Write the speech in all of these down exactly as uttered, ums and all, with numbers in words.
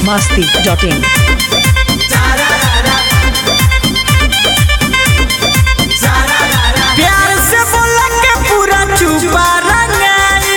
masti dot in. प्यार से बोला के पूरा चुपा रंगाई,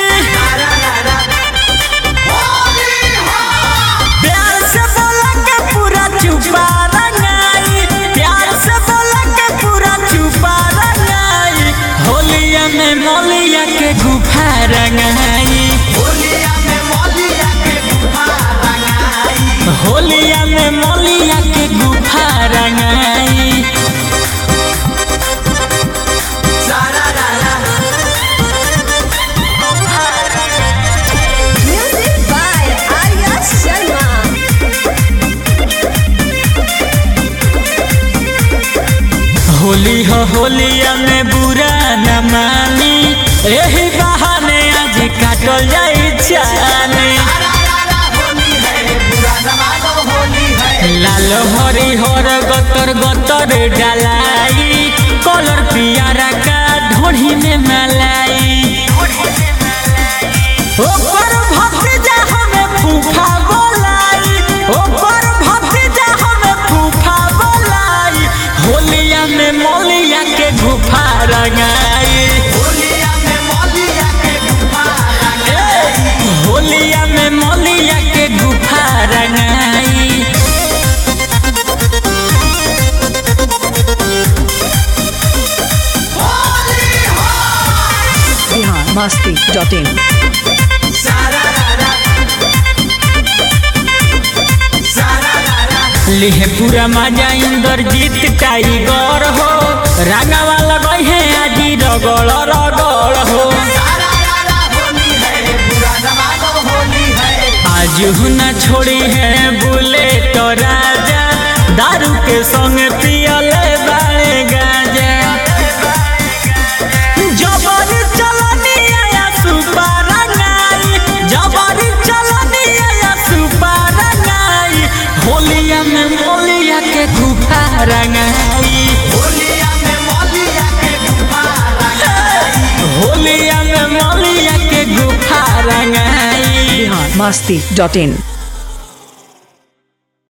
प्यार से बोला के पूरा चुपा रंगाई, प्यार से बोला के पूरा चुपा रंगाई। होलिया में मौलिया के गुफा रंगाई, होलिया में मौलिया के गुफा रंगाई, होलिया में मौलिया के गुफा रंगाई। Music by Arya Sharma. Holi हो होलिया में बुरा न मानी, यही बहाने आज काटल जाई चानी। लाल हरी हर गतर गतर डालाई, कलर पियारा का ढोढ़ी में मलाई। ओकर भतीजा हमें फूफा बोलाई, ओकर भतीजा हमें फूफा बोलाई। होलिया में मौलिया के गुफा रंगाई, होलिया में मौलिया के गुफा रंगाई, होलिया में मौलिया के गुफा रंगाई। Bihar masti dot in. लिहे पूरा मजा इंद्रजीत टाइगर हो, रंगावा लगई है आजी रगड़ रगड़ हो। आज हुना छोड़ी है बुलेट राजा, दारू के संग पियले बाड़े गाजा। जबरी चलनी आया सुपर रंगाई, जबरी चलनी आया सुपर रंगाई। होलिया में मौलिया के गुफा रंगाई, होलिया में मौलिया के गुफा रंगाई, होलिया में मौलिया के गुफा रंगाई। Bihar masti dot in.